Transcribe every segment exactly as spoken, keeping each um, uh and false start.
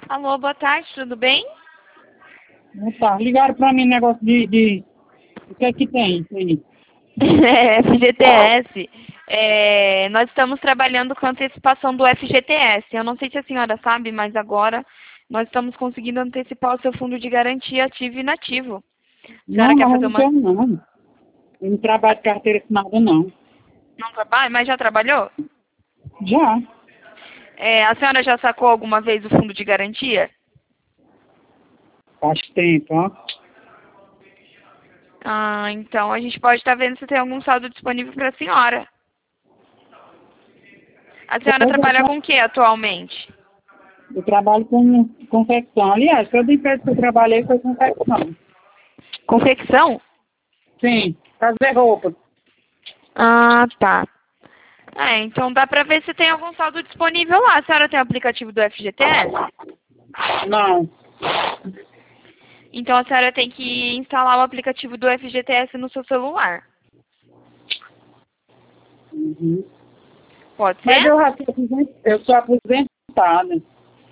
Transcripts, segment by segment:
Alô, boa tarde, tudo bem? Tá, ligaram pra mim negócio de, de... O que é que tem aí? É, F G T S. É, nós estamos trabalhando com a antecipação do F G T S. Eu não sei se a senhora sabe, mas agora nós estamos conseguindo antecipar o seu fundo de garantia ativo e inativo. A senhora Não, quer mas fazer não uma... quero não. Eu não trabalho de carteira assinada, não. Não trabalha, mas já trabalhou? Já. É, a senhora já sacou alguma vez o fundo de garantia? Faz tempo, ó. Ah, então a gente pode estar vendo se tem algum saldo disponível para a senhora. A senhora Pois é, trabalha só- com o que atualmente? eu trabalho com confecção. Aliás, toda empresa que eu trabalhei foi confecção. Confecção? Sim, fazer roupa. Ah, tá. É, então dá pra ver se tem algum saldo disponível lá. A senhora tem o aplicativo do F G T S? Não. Então a senhora tem que instalar o aplicativo do F G T S no seu celular. Uhum. Pode Mas ser? eu já sou aposen- eu sou aposentada.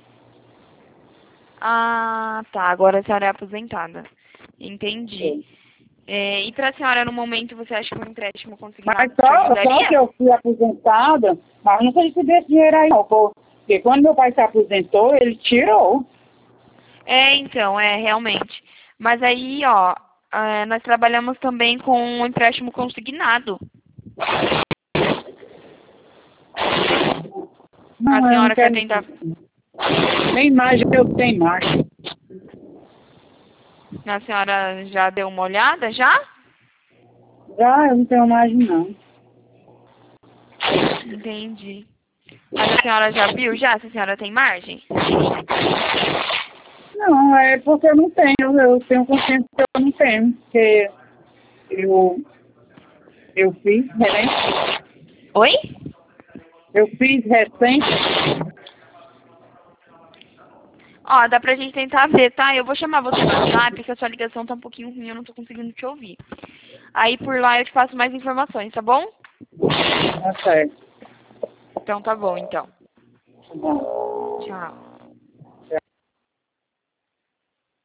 Ah, tá. Agora a senhora é aposentada. Entendi. É, e pra senhora, no momento, você acha que um empréstimo Mas consignado te só, só que ajudaria? eu fui aposentada, mas não sei se desse dinheiro aí não, porque quando meu pai se aposentou, ele tirou. É, então, é, realmente. Mas aí, ó, é, nós trabalhamos também com um empréstimo consignado. A Não, eu não senhora quer quero tentar... nem mais eu tenho mais. A senhora já deu uma olhada, já? Já eu não tenho mais não. Entendi. Mas a senhora já viu já se a senhora tem margem? Não, é porque eu não tenho, eu tenho consciência que eu não tenho, porque eu, eu fiz recente, Oi? eu fiz recente, Ó, dá pra gente tentar ver, tá? Eu vou chamar você no WhatsApp, porque a sua ligação tá um pouquinho ruim, eu não tô conseguindo te ouvir. Aí por lá eu te passo mais informações, tá bom? tá certo. Então tá bom, então. Tá bom. Tchau.